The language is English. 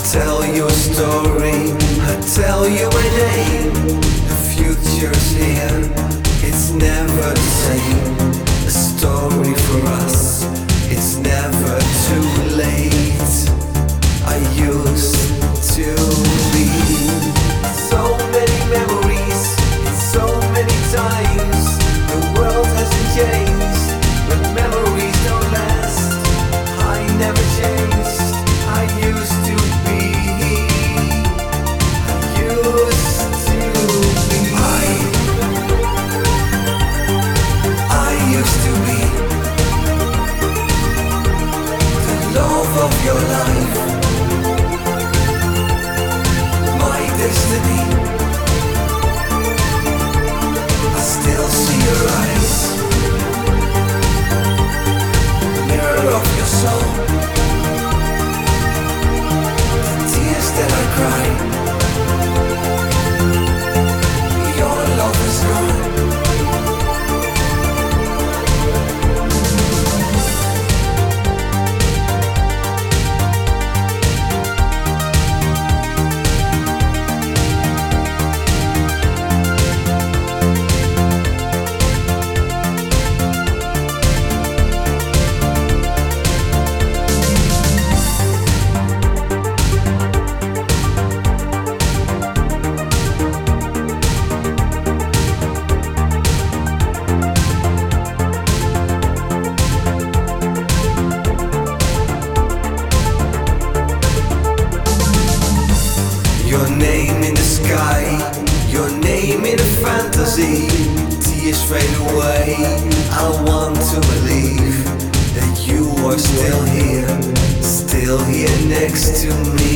tell you a story, I tell you my name. The future's here, it's never the same. A story for us, it's never too late. I used to be so many memories, so many times. The world hasn't changed, but memories don't last. I never changed, I used to be. I used to be. I used to be the love of your life, my destiny. I still see your eyes, mirror of your soul, the tears that I cry. Your love is gone. Your name in the sky, your name in a fantasy. Tears fade away, I want to believe that you are still here next to me.